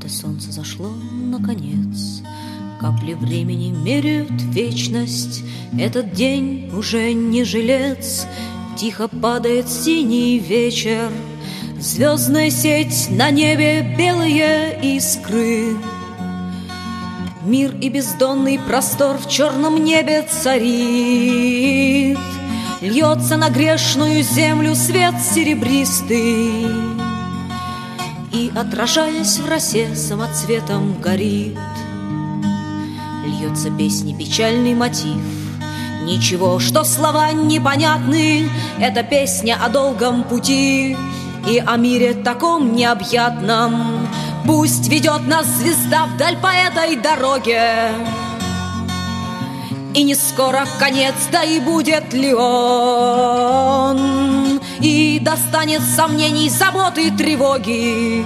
Это солнце зашло наконец, капли времени меряют вечность. Этот день уже не жилец, тихо падает синий вечер. Звездная сеть на небе, белые искры. Мир и бездонный простор в черном небе царит. Льется на грешную землю свет серебристый, и, отражаясь в росе, самоцветом горит. Льется песни печальный мотив. Ничего, что слова непонятны. Это песня о долгом пути и о мире таком необъятном. Пусть ведет нас звезда вдаль по этой дороге, и не скоро конец, да и будет ли он, и достанет сомнений, заботы, тревоги.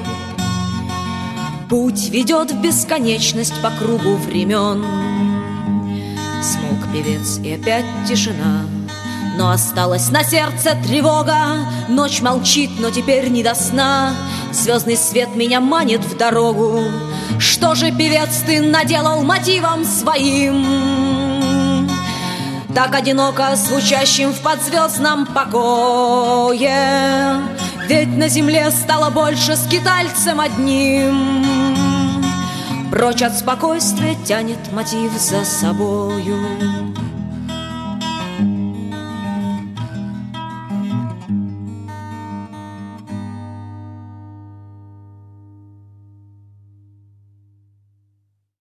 Путь ведет в бесконечность по кругу времен. Смолк певец, и опять тишина, но осталась на сердце тревога. Ночь молчит, но теперь не до сна. Звездный свет меня манит в дорогу. Что же, певец, ты наделал мотивом своим, так одиноко звучащим в подзвездном покое? Ведь на земле стало больше скитальцем одним. Прочь от спокойствия тянет мотив за собою.